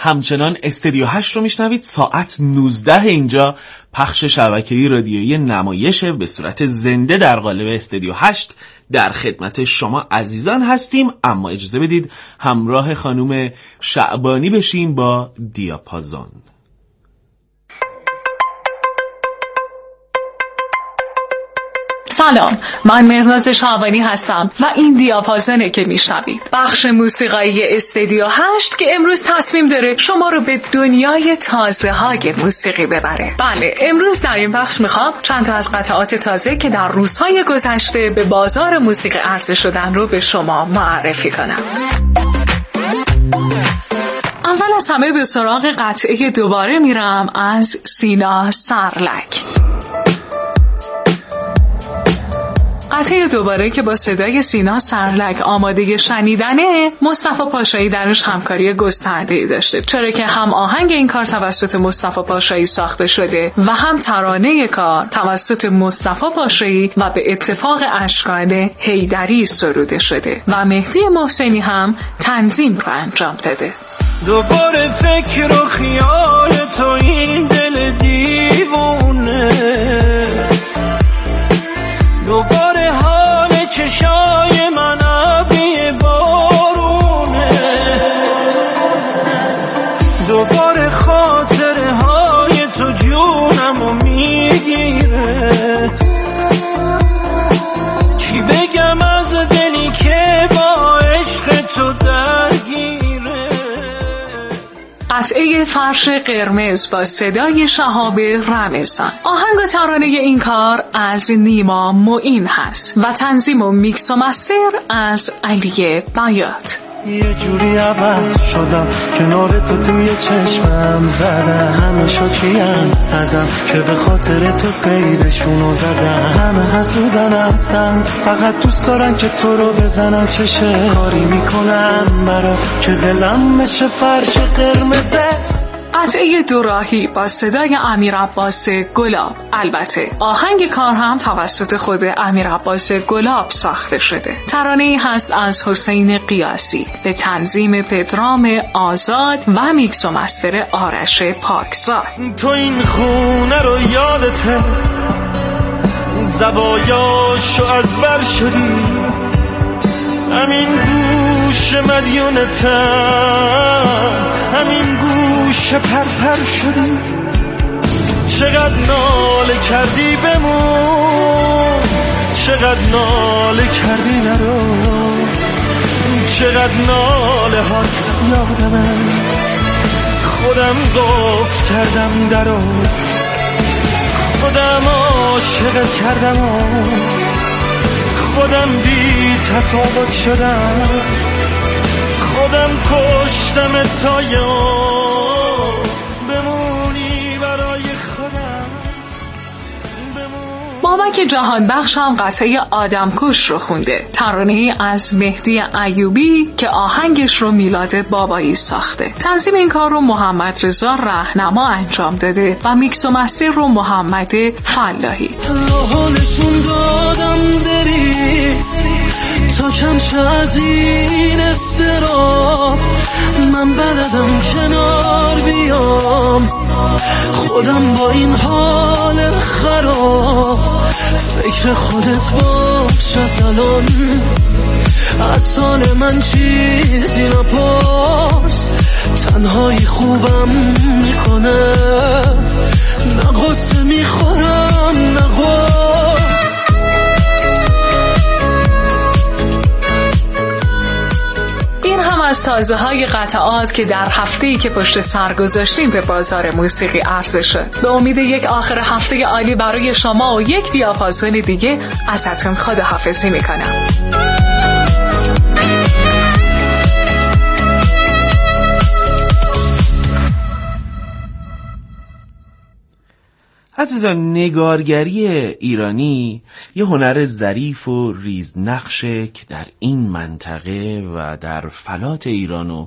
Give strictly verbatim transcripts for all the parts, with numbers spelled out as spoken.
همچنان استودیو هشت رو میشنوید. ساعت نوزده اینجا پخش شبکه‌ای رادیویی نمایش به صورت زنده در قالب استودیو هشت در خدمت شما عزیزان هستیم. اما اجازه بدید همراه خانم شعبانی بشیم با دیاپازون. سلام، من مهناز شعبانی هستم و این دیاپازونه که میشنوید، بخش موسیقایی استودیو هشت که امروز تصمیم داره شما رو به دنیای تازه های موسیقی ببره. بله، امروز در این بخش میخوام چند تا از قطعات تازه که در روزهای گذشته به بازار موسیقی عرضه شدن رو به شما معرفی کنم. اول از همه به سراغ قطعه دوباره میرم از سینا سرلک. قطعه دوباره که با صدای سینا سرلک آماده شنیدنه، مصطفی پاشایی درش همکاری گسترده‌ای داشته، چرا که هم آهنگ این کار توسط مصطفی پاشایی ساخته شده و هم ترانه کار توسط مصطفی پاشایی و به اتفاق اشکان حیدری سروده شده و مهدی محسنی هم تنظیم رو انجام داده. دوباره فکر و خیال تو این دل دیوونه، دوباره حال چشای من آبی بارونه، دوباره خاطره های تو جونمو میگیره. چی بگم از دلی که با عشق تو درگیره. قطعه فرش قرمز با صدای شهاب رمضان. آهنگ و ترانه این کار از نیما معین هست و تنظیم و میکس و مستر از علی بیات. یه جوری عوض شدم کنار تو، توی چشمم زده همه شوکیم ازم که به خاطر تو قیدشونو زده. همه حسودن هستن، فقط دوست دارن که تو رو بزنن. چشه کاری میکنم برا که دلم بشه فرش قرمزت. قطعه دوراهی با صدای امیر عباس گلاب. البته آهنگ کار هم توسط خود امیر عباس گلاب ساخته شده. ترانه‌ای هست از حسین قیاسی به تنظیم پدرام آزاد و میکس و مستر آرش پاکزاد. تو این خونه رو یادته، زوایاشو از بر شدی، همین گوش مدیونتم، همین گوش پر پر شدی. چقدر ناله کردی بمون، چقدر ناله کردی نرو، چقدر ناله هات یادمه. خودم قفل کردم درو، خودم عاشقت کردم و خودم بی تفاوت شدم، خودم کشتم تا یاد بمونی برای خودم. بابک جهان بخش هم قطعه آدم کش رو خونده. ترانه‌ای از مهدی ایوبی که آهنگش رو میلاد بابایی ساخته. تنظیم این کار رو محمد رضا رهنما انجام داده و میکس و مستر رو محمد فلاحی. حالشون دادم بری تا کمش از این استراب، من بلدم کنار بیام، خودم با این حال خراب. فکر خودت باش از الان، از سال من چیزی نپاس. تنهایی خوبم میکنه، نه قصه میخورم نه قصه. از تازه های قطعات که در هفته‌ای که پشت سر گذاشتیم به بازار موسیقی عرضه شد. به امید یک آخر هفته عالی برای شما و یک دیاپازون دیگه ازتون خداحافظی میکنم. عزیزان، نگارگری ایرانی یه هنر ظریف و ریزنقشه که در این منطقه و در فلات ایران و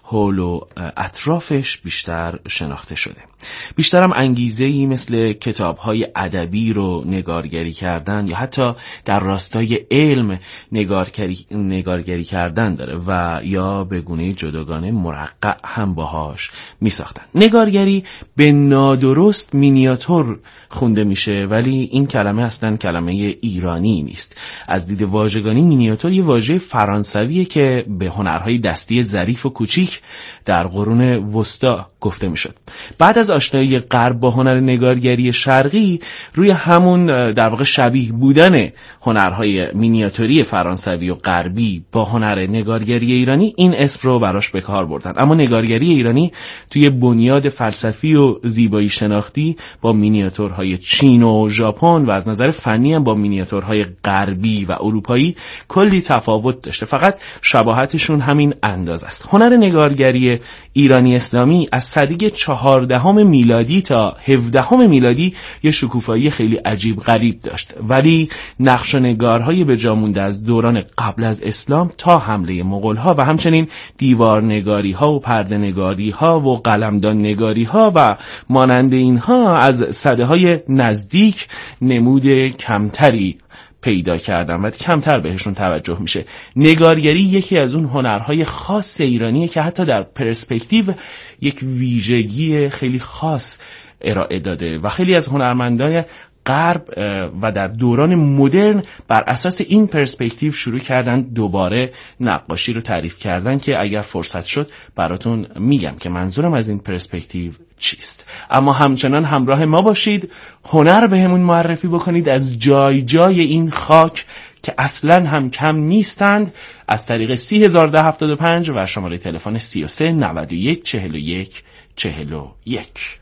حول و اطرافش بیشتر شناخته شده. بیشترم انگیزه‌ای مثل کتاب‌های ادبی رو نگارگری کردن یا حتی در راستای علم نگارگری نگارگری کردن داره و یا به گونه جداگانه مرقع هم باهاش می‌ساختن. نگارگری به نادرست مینیاتور خونده میشه، ولی این کلمه اصلا کلمه ایرانی نیست. از دید واژگانی مینیاتور یه واژه فرانسویه که به هنرهای دستی ظریف و کوچیک در قرون وسطا گفته میشد. بعد از آشنایی غرب با هنر نگارگری شرقی، روی همون در واقع شبیه بودن هنرهای مینیاتوری فرانسوی و غربی با هنر نگارگری ایرانی این اسم رو براش به کار بردن. اما نگارگری ایرانی توی بنیاد فلسفی و زیبایی شناختی با مینیاتورهای چین و ژاپن و از نظر فنی هم با مینیاتورهای غربی و اروپایی کلی تفاوت داشته، فقط شباهتشون همین اندازه است. هنر نگارگری ایرانی اسلامی از سده چهاردهم میلادی تا هفدهم میلادی یه شکوفایی خیلی عجیب غریب داشت، ولی نقش و نگارهای به جا مونده از دوران قبل از اسلام تا حمله مغول‌ها و همچنین دیوار نگاری‌ها و پرده نگاری‌ها و قلمدان نگاری‌ها و مانند اینها از سده‌های نزدیک نمود کمتری پیدا کردن و کمتر بهشون توجه میشه. نگارگری یکی از اون هنرهای خاص ایرانیه که حتی در پرسپکتیو یک ویژگی خیلی خاص ارائه داده و خیلی از هنرمندان غرب و در دوران مدرن بر اساس این پرسپکتیو شروع کردن دوباره نقاشی رو تعریف کردن که اگر فرصت شد براتون میگم که منظورم از این پرسپکتیو چیست. اما همچنان همراه ما باشید، هنر بهمون معرفی بکنید از جای جای این خاک که اصلا هم کم نیستند از طریق سی هزار ده هفتاد و پنج و شماره تلفن سی و سه نود و یک چهل و یک چهل و یک.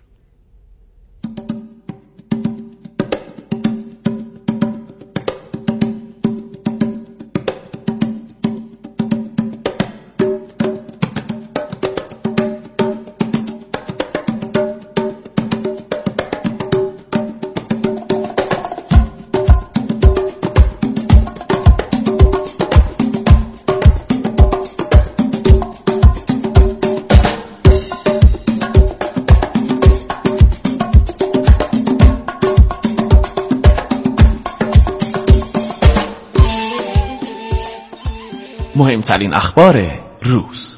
مهمترین اخبار روز.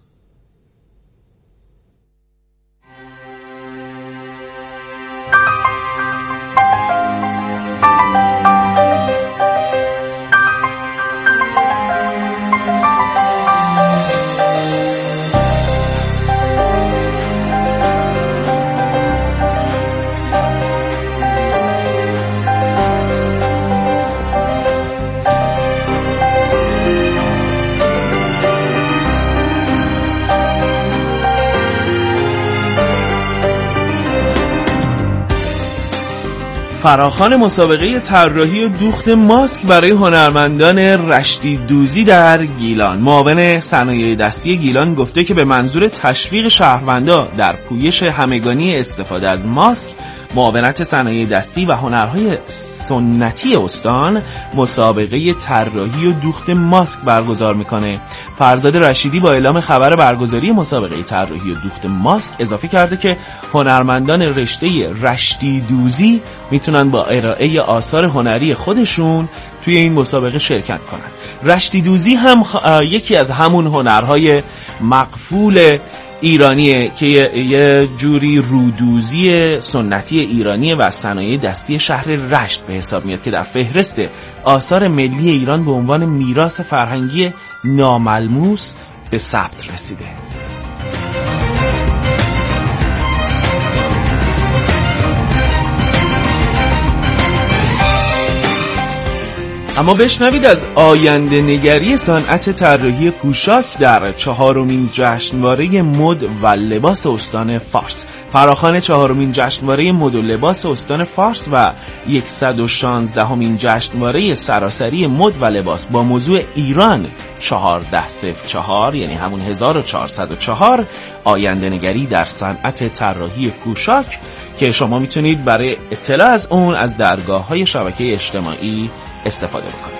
فراخوان مسابقه طراحی و دوخت ماسک برای هنرمندان رشتی دوزی در گیلان. معاون صنایع دستی گیلان گفته که به منظور تشویق شهروندا در پویش همگانی استفاده از ماسک، معاونت صنایع دستی و هنرهای سنتی استان مسابقه طراحی و دوخت ماسک برگزار میکنه. فرزاد رشیدی با اعلام خبر برگزاری مسابقه طراحی و دوخت ماسک اضافه کرده که هنرمندان رشته رشتی دوزی میتونن با ارائه آثار هنری خودشون توی این مسابقه شرکت کنن. رشتی دوزی هم خ... یکی از همون هنرهای مقفول ایرانیه که یه جوری رودوزی سنتی ایرانیه و صنایع دستی شهر رشت به حساب میاد که در فهرست آثار ملی ایران به عنوان میراث فرهنگی ناملموس به ثبت رسیده. اما بشنوید از آینده نگری صنعت طراحی پوشاک در چهارمین جشنواره مد و لباس استان فارس. فراخوان چهارمین جشنواره مد و لباس استان فارس و صد و شانزدهمین جشنواره سراسری مد و لباس با موضوع ایران چهارده صفر چهار یعنی همون هزار و چهارصد و چهار آینده نگری در صنعت طراحی پوشاک که شما میتونید برای اطلاع از اون از درگاه‌های شبکه اجتماعی استفاده بکنید.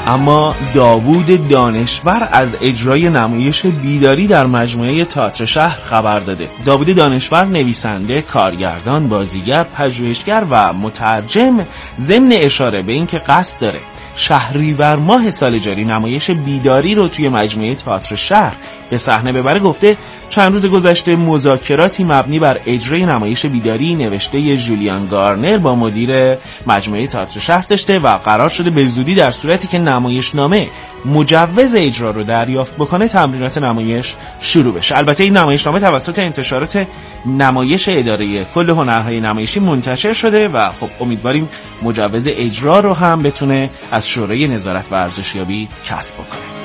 اما داوود دانشور از اجرای نمایش بیداری در مجموعه تئاتر شهر خبر داده. داوود دانشور نویسنده، کارگردان، بازیگر، پژوهشگر و مترجم ضمن اشاره به اینکه قصد داره شهریور ماه سال جاری نمایش بیداری رو توی مجموعه تئاتر شهر به صحنه ببره، گفته چند روز گذشته مذاکراتی مبنی بر اجرای نمایش بیداری نوشته جولیان گارنر با مدیر مجموعه تئاتر شهر داشته و قرار شده به زودی در صورتی که نمایشنامه مجوز اجرا رو دریافت بکنه تمرینات نمایش شروع بشه. البته این نمایشنامه توسط انتشارات نمایش اداره کل هنرهای نمایشی منتشر شده و خب امیدواریم مجوز اجرا رو هم بتونه از شورای نظارت و ارزشیابی کسب بکنه.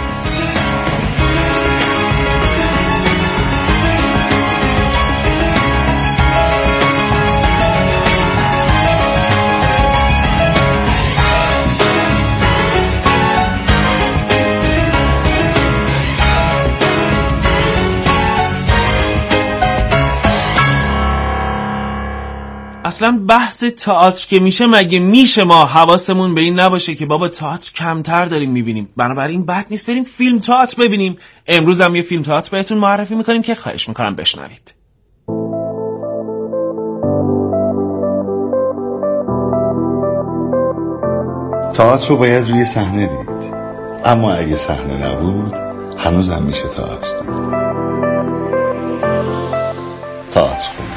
اصلا بحث تئاتر که میشه مگه میشه ما حواسمون به این نباشه که بابا تئاتر کمتر داریم میبینیم، بنابراین بد نیست بریم فیلم تئاتر ببینیم. امروز هم یه فیلم تئاتر بهتون معرفی میکنیم که خواهش میکنم بشنوید. تئاتر رو باید روی صحنه دید، اما اگه صحنه نبود هنوز هم میشه تئاتر دید. تئاتر خونه.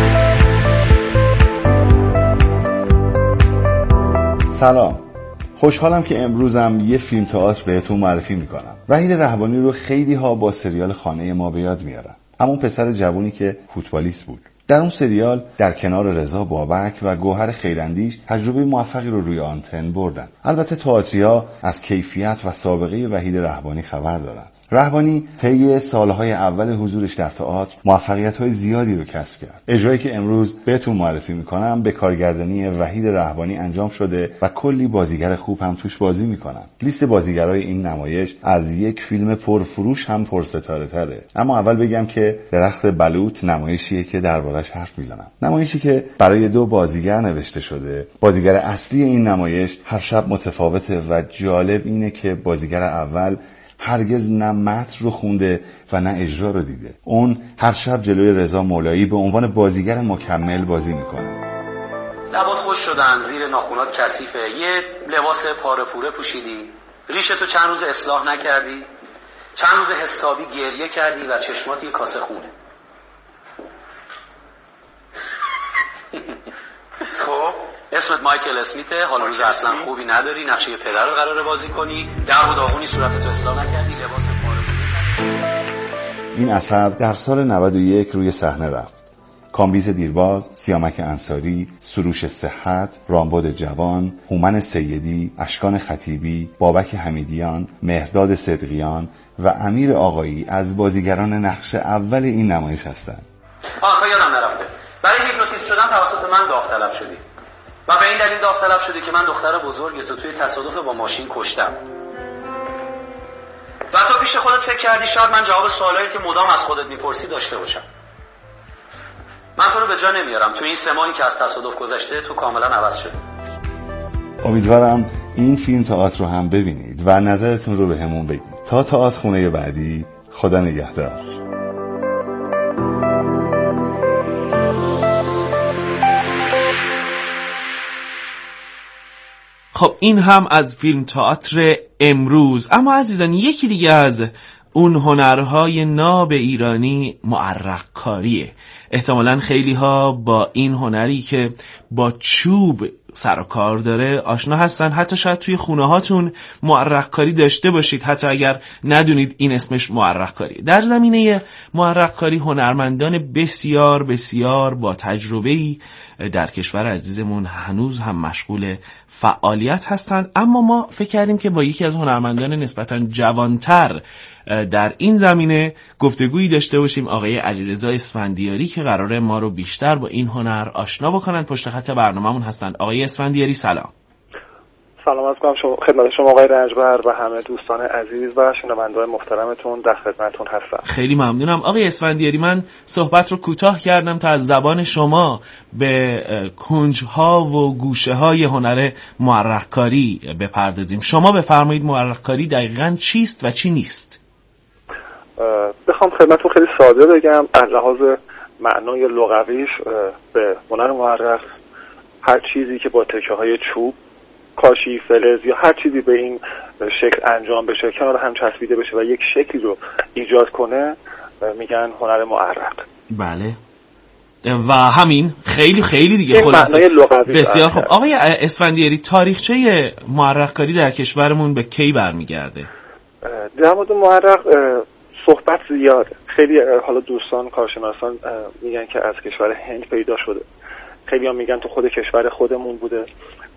سلام، خوشحالم که امروزم یه فیلم تئاتر بهتون معرفی میکنم. وحید رهبانی رو خیلی ها با سریال خانه ما به یاد میارن، همون پسر جوونی که فوتبالیست بود. در اون سریال در کنار رضا بابک و گوهر خیراندیش تجربه موفقی رو روی آنتن بردن. البته تئاتریا از کیفیت و سابقه وحید رهبانی خبر دارن. رهبانی طی سالهای اول حضورش در تئاتر موفقیت‌های زیادی رو کسب کرد. اجرایی که امروز بهتون معرفی میکنم به کارگردانی وحید رهبانی انجام شده و کلی بازیگر خوب هم توش بازی میکنن. لیست بازیگرای این نمایش از یک فیلم پرفروش هم پرستاره تره. اما اول بگم که درخت بلوط نمایشیه که دربارش حرف میزنم. نمایشی که برای دو بازیگر نوشته شده. بازیگر اصلی این نمایش هر شب متفاوته و جالب اینه که بازیگر اول هرگز نه متن رو خونده و نه اجرا رو دیده. اون هر شب جلوی رضا مولایی به عنوان بازیگر مکمل بازی میکنه. لبات خوش شدن، زیر ناخونات کثیفه، یه لباس پاره پوره پوشیدی، ریشتو چند روز اصلاح نکردی، چند روز حسابی گریه کردی و چشمات یه کاسه خونه. خب اسمت مایکل اسمیته، حال روز اصلا خوبی نداری، نقشه پدر رو قراره بازی کنی، در و داغونی صورتتو اصلاح نکردی، لباس پاره. این اثر در سال نود و یک روی صحنه رفت. کامبیز دیرباز، سیامک انصاری، سروش صحت، رامبد جوان، هومن سیدی، اشکان خطیبی، بابک حمیدیان، مهرداد صدقیان و امیر آقایی از بازیگران نقش اول این نمایش هستند. آخه یادم نرفته، برای هیپنوتیزم شدن توسط من داوطلب شدی و به این دلیل داوطلب شدی که من دختر بزرگتو توی تصادف با ماشین کشتم. و تو پیش خودت فکر کردی شاید من جواب سوالایی که مدام از خودت میپرسی داشته باشم. من تو رو به جا نمیارم. تو این سه ماهی که از تصادف گذشته تو کاملا عوض شدی. امیدوارم این فیلم تئاتر رو هم ببینید و نظرتون رو به همون بگید. تا تئاتر خونه بعدی، خدا نگهدار. خب این هم از فیلم تئاتر امروز. اما عزیزان یکی دیگه از اون هنرهای ناب ایرانی معرق کاریه. احتمالاً خیلی ها با این هنری که با چوب سر و کار داره آشنا هستن، حتی شاید توی خونه هاتون معرق کاری داشته باشید، حتی اگر ندونید این اسمش معرق کاری. در زمینه معرق کاری هنرمندان بسیار بسیار با تجربه‌ای در کشور عزیزمون هنوز هم مشغول فعالیت هستند، اما ما فکر کردیم که با یکی از هنرمندان نسبتاً جوانتر در این زمینه گفتگویی داشته باشیم، آقای علیرضا اسفندیاری که قراره ما رو بیشتر با این هنر آشنا بکنن. پشت خط برنامه‌مون هستند. آقای اسفندیاری سلام. سلام عرض کنم شما خدمت شما آقای رنجبر و همه دوستان عزیز و شنونده‌های محترمتون در خدمتتون هستم. خیلی ممنونم آقای اسفندیاری. من صحبت رو کوتاه کردم تا از زبان شما به کنج‌ها و گوشه‌های هنر مورخ‌کاری بپردازیم. شما بفرمایید مورخ‌کاری دقیقاً چیست و چی نیست؟ بخوام خدمتتون خیلی ساده بگم، از لحاظ معنای لغویش به هنر مورخ هر چیزی که با تکه‌های چوب، کاشی، فلز یا هر چیزی به این شکل انجام بشه، کنار هم چسبیده بشه و یک شکلی رو ایجاد کنه میگن هنر مورخ. بله و همین خیلی خیلی دیگه خلاصه بسیار خوب. آقای اسفندیاری تاریخچه مورخ‌کاری در کشورمون به کی برمیگرده؟ در مورد مورخ صحبت زیاده. خیلی حالا دوستان کارشناسان میگن که از کشور هند پیدا شده، خیلی هم میگن تو خود کشور خودمون بوده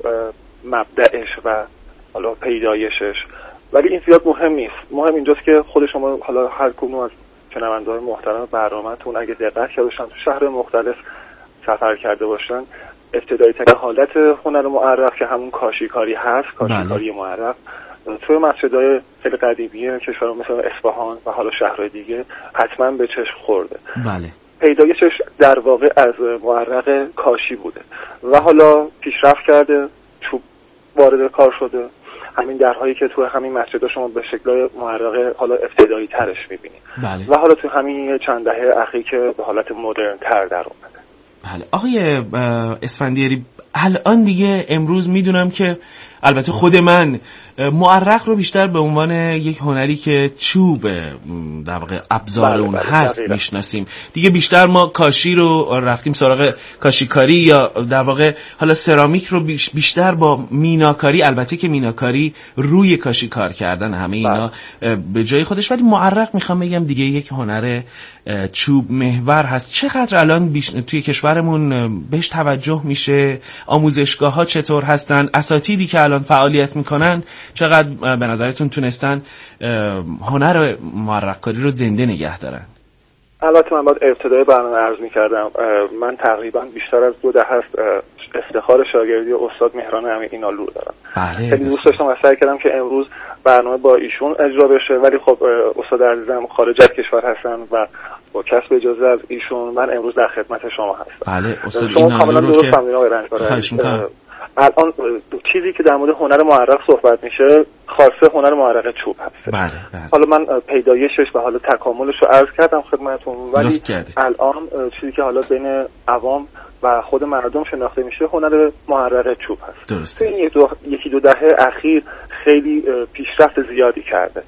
مبدأش و حالا پیدایشش، ولی این زیاد مهم نیست. مهم اینجاست که خود شما حالا هر کدوم از شنونده‌های محترم برنامه‌تون اگه دقت کرده باشن تو شهر مختلف سفر کرده باشن، ابتدایی ترین حالت هنر مورخ که همون کاشیکاری هست، کاشیکاری مورخ توی مسجدهای خیلی قدیمی کشور مثل اصفهان و حالا شهرهای دیگه حتما به چشم خورده. بله. پیدایشش در واقع از مورق کاشی بوده و حالا پیشرفت کرده، چوب وارد کار شده. همین درهایی که تو همین مسجدها شما به شکل مورق حالا ابتدایی ترش میبینید. بله. و حالا تو همین چند دهه اخیر که به حالت مدرن تر در اومده. بله. آقای اسفندیاری الان دیگه امروز میدونم که البته خود من مورق رو بیشتر به عنوان یک هنری که چوب در واقع ابزار بله اون بله هست میشناسیم. دیگه بیشتر ما کاشی رو رفتیم سراغ کاشیکاری یا در واقع حالا سرامیک رو بیشتر با میناکاری، البته که میناکاری روی کاشی کار کردن همه اینا به جای خودش، ولی مورق میخوام بگم دیگه یک هنر چوب محور هست. چقدر الان بیش... توی کشورمون بهش توجه میشه؟ آموزشگاه ها چطور هستن؟ اساتیدی که الان فعالیت میکنن چقدر به نظرتون تونستن هنر مورخ‌کاری رو زنده نگه دارن؟ البته من باید ابتدای برنامه عرض میکردم من تقریبا بیشتر از دو دهه است افتخار شاگردی استاد مهران امین‌آلو دارم. بله. خیلی دوست داشتم و سعی کردم که امروز برنامه با ایشون اجرا بشه، ولی خب استاد عزیزم خارج از کشور هستن و با کسب اجازه از ایشون من امروز در خدمت شما هستم. بله استاد شما کاملا درست که فهمیدین. الان چیزی که در مورد هنر مورخ صحبت میشه خاصه هنر مورق چوب هست. بله بله. حالا من پیدایشش و حالا تکاملش رو عرض کردم خدمتتون، ولی الان چیزی که حالا بین عوام و خود مردم شناخته میشه هنر مورق چوب هست. درسته. این یک دو یکی دو دهه اخیر خیلی پیشرفت زیادی کرده.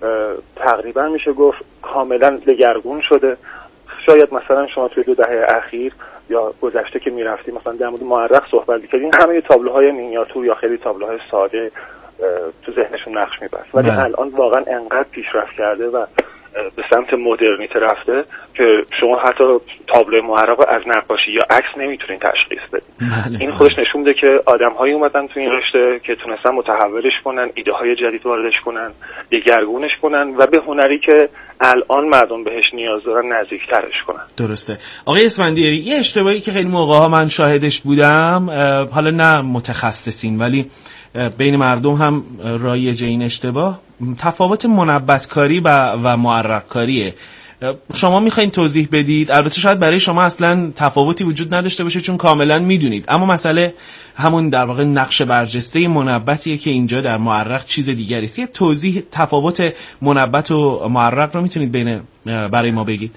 تقریبا میشه گفت کاملا دگرگون شده. شاید مثلا شما توی دو دهه اخیر یا گذشته که میرفتیم مثلا در مورد مورخ صحبت می‌کردیم، همه تابلوهای مینیاتور یا خیلی تابلوهای ساده تو ذهنشون نقش می‌بست، ولی الان واقعا انقدر پیشرفت کرده و به سمت مدرنیته رفته که شما حتی تابلوی مورخ از نقاشی یا عکس نمیتونین تشخیص بدین. این خودش نشون میده که آدم‌هایی اومدن تو این رشته که تونستن متحولش کنن، ایده‌های جدید واردش کنن، دگرگونش کنن و به هنری که الان مردم بهش نیاز دارن نزدیک‌ترش کنن. درسته. آقای اسفندیاری یه اشتباهی که خیلی موقع‌ها من شاهدش بودم، حالا نه متخصصین ولی بین مردم هم رایج این اشتباه، تفاوت منبت‌کاری و و مورخ‌کاریه. شما میخواین توضیح بدید؟ البته شاید برای شما اصلا تفاوتی وجود نداشته باشه چون کاملا میدونید، اما مسئله همون در واقع نقش برجسته منبتیه که اینجا در مورخ چیز دیگری است. یه توضیح تفاوت منبت و مورخ رو میتونید بین برای ما بگید؟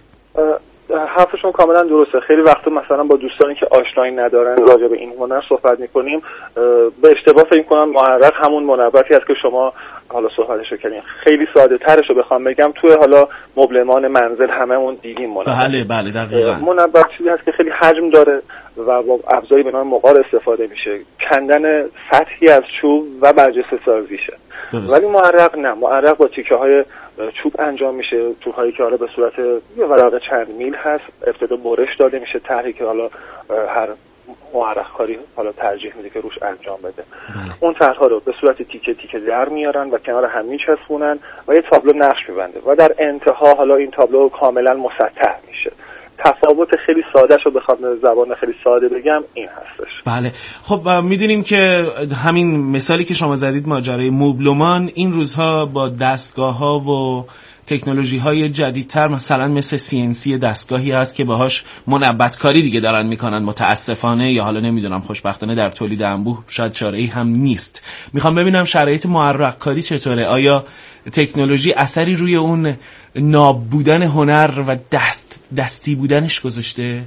حرفشون کاملا درسته. خیلی وقتا مثلا با دوستانی که آشنایی ندارن راجع به این هنر صحبت میکنیم به اشتباه فکر میکنن مورخ همون منبتی است که شما حالا صحبتشو کردین. خیلی ساده ترشو بخوام بگم توی حالا مبلمان منزل هممون دیدیم منبت. بله بله دقیقاً. منبت چیزی هست که خیلی حجم داره و با ابزاری به نام مقار استفاده میشه، کندن سطحی از چوب و برجسته سازیشه. ولی مورق نه، مورق با تیکه های چوب انجام میشه، چوب‌هایی که حالا به صورت یه ورقه چند میل هست، ابتدا برش داده میشه، طرحی که حالا هر مورخ کاری حالا ترجیح میده که روش انجام بده. بله. اون طرح‌ها رو به صورت تیکه تیکه در میارن و کنار هم میچسبونن و یه تابلو نقش میبنده و در انتها حالا این تابلو کاملا مسطح میشه. تفاوت خیلی ساده شو بخوام به زبان خیلی ساده بگم این هستش. بله خب میدونیم که همین مثالی که شما زدید ماجرای مبلمان این روزها با دستگاه ها و تکنولوژی های جدیدتر مثلا مثل سی ان سی دستگاهی هست که باهاش منبت کاری دیگه دارن میکنن متاسفانه، یا حالا نمیدونم خوشبختانه در تولید انبوه شاید چاره‌ای هم نیست. میخوام ببینم شرایط معرق کاری چطوره؟ آیا تکنولوژی اثری روی اون ناب بودن هنر و دست دستی بودنش گذاشته؟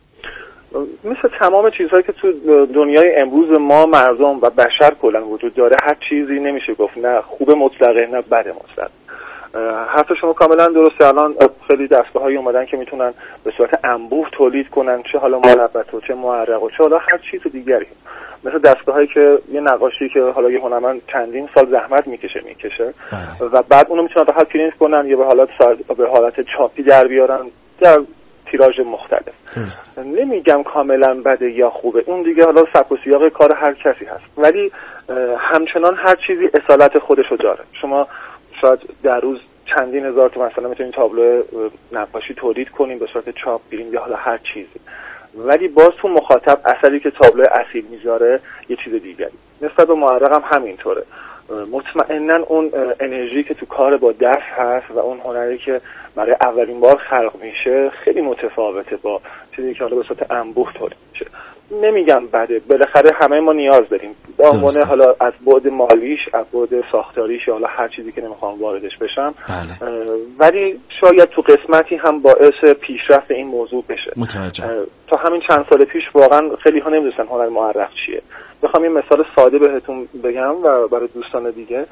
مثل تمام چیزهایی که تو دنیای امروز ما مردم و بشر کلا وجود داره، هر چیزی نمیشه گفت نه خوب مطلقه نه بد مطلق. حرف شما کاملا درسته. الان خیلی دستگاه‌هایی اومدن که میتونن به صورت انبوه تولید کنن، چه حالا مربط و چه معرق و چه حالا هر چیز دیگری. مثل دستگاهایی که یه نقاشی که حالا یه هنرمند چندین سال زحمت میکشه میکشه و بعد اونو میتونن راحت پرینت کنن یا به حالت به حالت چاپی در بیارن در تیراژ مختلف. درست. نمیگم کاملا بده یا خوبه، اون دیگه حالا سبک و سیاق کار هر کسی هست، ولی همچنان هر چیزی اصالت خودشو داره. شما شاید در روز چندین هزار تا مثلا میتونید تابلو نقاشی تولید کنیم به صورت چاپ بیریم یا حالا هر چیزی، ولی باز تو مخاطب اثری که تابلو اصیل میذاره یه چیز دیگری. نسبت به معرق هم همینطوره. مطمئناً اون انرژی که تو کار با دست هست و اون هنری که برای اولین بار خلق میشه خیلی متفاوته با چیزی که حالا به صورت انبوه تولید میشه. نمیگم بده، بالاخره همه ما نیاز داریم به عنوان حالا از بعد مالیش، از بعد ساختاریش یا حالا هر چیزی که نمیخوام واردش بشم. بله. ولی شاید تو قسمتی هم باعث پیشرفت این موضوع بشه. متوجه. تا همین چند سال پیش واقعا خیلی ها نمیدونستن هنر معرق چیه. بخوام یه مثال ساده بهتون بگم و برای دوستان دیگه،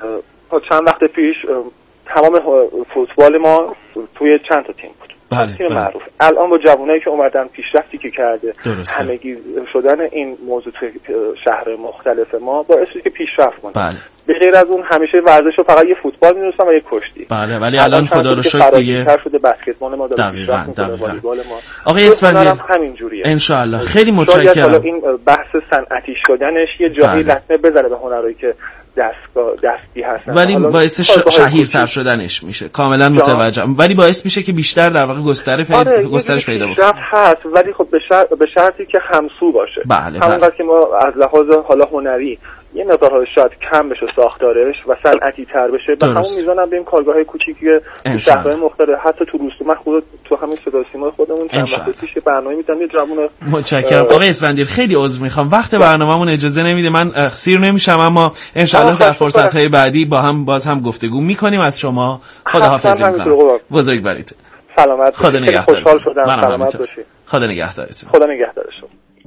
تا چند وقت پیش تمام فوتبال ما توی چند تا تیم بود. بله، تیم بله. معروف. الان با جوانایی که اومدن پیشرفتی که کرده، همگی شدن این موضوع توی شهر مختلف ما باعث شده که پیشرفت کنه. بله. به غیر از اون همیشه ورزش رو فقط یه فوتبال می‌دونستن و یه کشتی. بله، ولی الان خدا رو شکر دیگه تر شده بسکتبال ما داره پیشرفت می‌کنه، والیبال ما. آقای اسفندیاری همین جوریه. ان شاء الله. خیلی متشکرم. شاید حالا این بحث صنعتی شدنش یه جایی لطمه بزنه به هنرایی که دستگاه دستی هستن، ولی باعث ش... شهیرتر شدنش میشه. کاملا متوجهم. ولی باعث میشه که بیشتر در واقع گستره پید... آره، گسترش پیدا بکنه. هست، ولی خب به شرط به شرطی که همسو باشه. بله، همونقدر که ما از لحاظ حالا هنری یه مقدار شاید کم بشه ساختارش و صنعتی تر بشه، به همون میزان هم بریم کارگاه‌های کوچیکی تو شهرهای مختلف، حتی تو روستا. من خود تو همین صدا سیما خودمون چند وقت پیش برنامه می‌ذارم، یه جوون. متشکرم آقای اسفندیاری، خیلی عذر می‌خوام وقت برنامه‌مون اجازه نمیده، من سیر نمیشم، اما ان شاء الله در فرصت‌های بعدی با هم باز هم گفتگو می‌کنیم. از شما خداحافظی می‌کنم. بزرگوارید. سلامت خدا نگهدارتون. خوشحال شدم. سلامت باشید. خدا نگهدارتون. خدا نگهدارتون.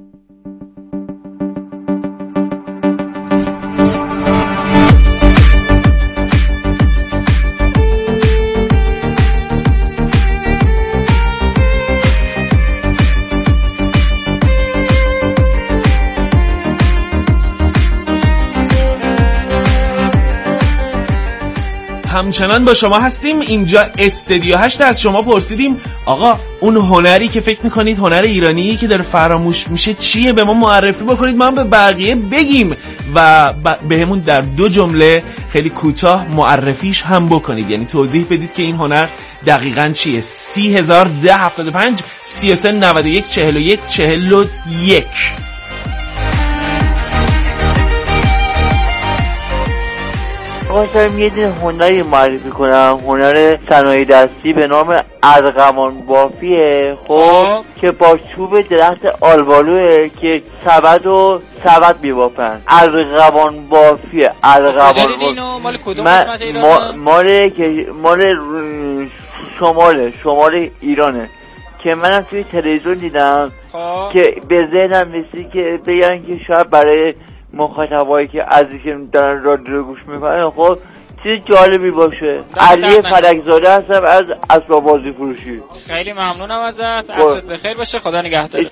همچنان با شما هستیم. اینجا استدیو هشت. از شما پرسیدیم آقا اون هنری که فکر میکنید هنر ایرانی که داره فراموش میشه چیه، به ما معرفی بکنید، ما هم به بقیه بگیم و به همون در دو جمله خیلی کوتاه معرفیش هم بکنید، یعنی توضیح بدید که این هنر دقیقاً چیه. سی هزار ده هفتاد و پنج سی و سه نود و یک چهل و یک چهل و یک. خواستم یه دونه هنری معرفی کنم، هنر صنایع دستی به نام ارغوان بافیه. خب که با چوب درخت آلبالوه که سبد و سبد میبافن. ارغوان بافیه. ارغوان مال کدوم قسمت ایرانه؟ مال که مال شمال شمال ایرانه که منم توی تلویزیون دیدم که به ذهنم رسید که بگن که شاید برای مخاطبایی که از که دارن رادیو گوش میکنن خب چیز جالبی باشه. علی فلکزاده هستم از اسباب بازی فروشی. خیلی ممنونم ازت. عصرت بخیر باشه. خدا نگهدار.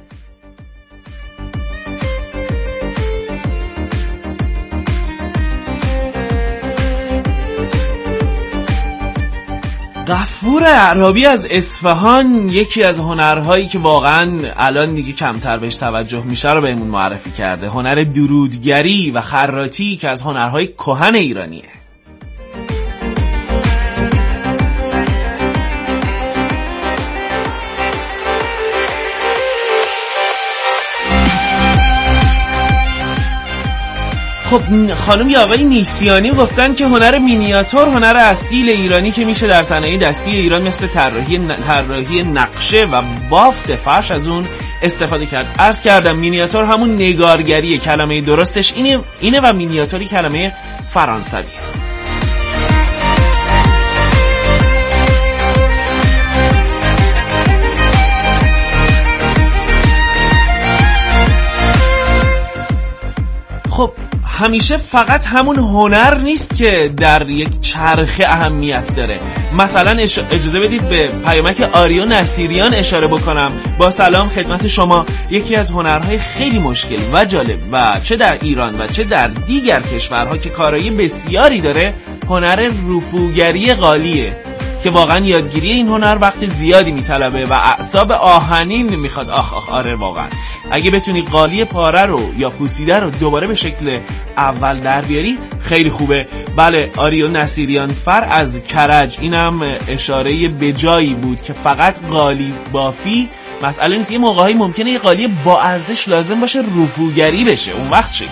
غفور اعرابی از اصفهان یکی از هنرهایی که واقعا الان دیگه کمتر بهش توجه میشه رو بهمون معرفی کرده. هنر درودگری و خراطی که از هنرهای کهن ایرانیه. خب خانم یا آقای نیسیانی گفتن که هنر مینیاتور هنر اصیل ایرانی که میشه در صنایع دستی ایران مثل طراحی طراحی نقشه و بافت فرش از اون استفاده کرد. عرض کردم مینیاتور همون نگارگریه، کلمه درستش اینه اینه و مینیاتوری کلمه فرانسویه. خب همیشه فقط همون هنر نیست که در یک چرخه اهمیت داره. مثلا اجازه بدید به پیامک آریا نصیریان اشاره بکنم. با سلام خدمت شما. یکی از هنرهای خیلی مشکل و جالب و چه در ایران و چه در دیگر کشورها که کارایی بسیاری داره، هنر رفوگری قالیه که واقعا یادگیری این هنر وقت زیادی میطلبه و اعصاب آهنین میخواد. آخ آخ آره واقعا اگه بتونی قالی پاره رو یا پوسیده رو دوباره به شکل اول در بیاری خیلی خوبه. بله آریو نصیریان فر از کرج، اینم اشاره به جایی بود که فقط قالی بافی مسئله نیست. یه موقعی ممکنه یه قالی با ارزش لازم باشه رفوگری بشه، اون وقت چی؟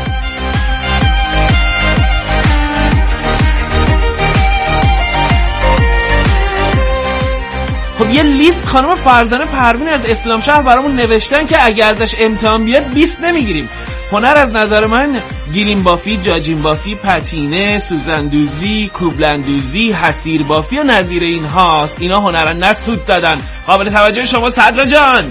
خب یه لیست خانم فرزانه پروین از اسلام شهر برامون نوشتن که اگه ازش امتحان بیاد بیست نمیگیریم. هنر از نظر من گیلیم بافی، جاجین بافی، پتینه، سوزندوزی، کوبلندوزی، حسیر بافی و نظیر این هاست. اینا هنرن نه سود زدن. قابل توجه شما صدرا جان.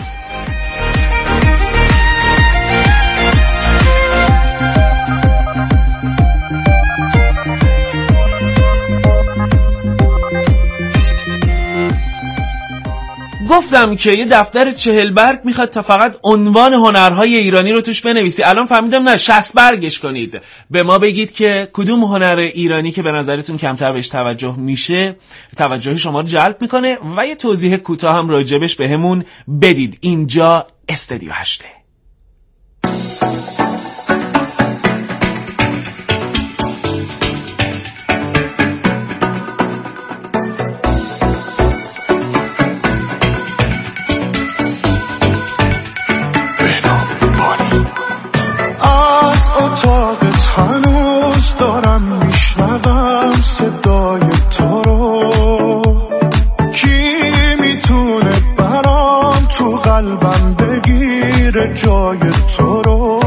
گفتم که یه دفتر چهل برگ میخواد تا فقط عنوان هنرهای ایرانی رو توش بنویسی. الان فهمیدم نه شصت برگش کنید. به ما بگید که کدوم هنر ایرانی که به نظرتون کمتر بهش توجه میشه توجه شما رو جلب میکنه و یه توضیح کوتاه هم راجبش بهمون بدید. اینجا استدیو هشته. جای تو رو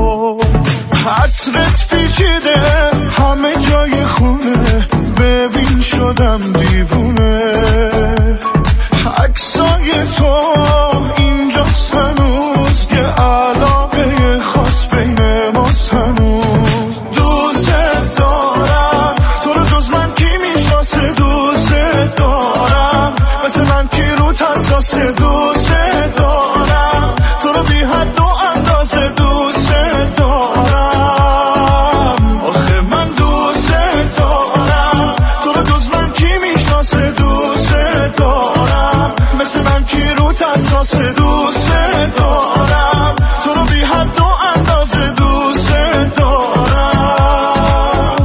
حسرت پیچیده همه جای خونه، ببین شدم دیوونه. عکسای تو اینجاست هنوز، یه علاقه خاص بین ماست هنوز. دوست دارم تو رو، جز من کی میشناسه؟ دوست دارم مثل من کی رو حساسه؟ دوست دارم تو رو بی حد و اندازه، دوست دارم. آخه من دوست دارم تو رو، جز من کی میشناسه؟ دوست دارم مثل من کی رو حساسه؟ دوست دارم تو رو بی حد و اندازه، دوست دارم.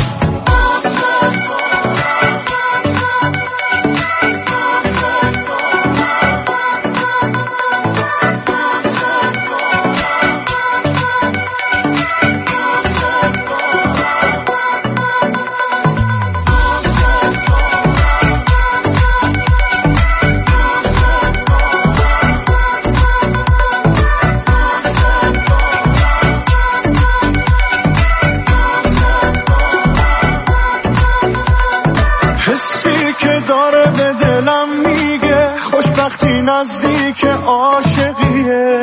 حسی که داره به دلم میگه خوشبختی نزدیک عاشقیه،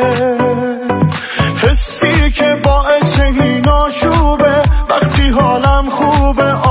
حسی که باعث این آشوبه وقتی حالم خوبه.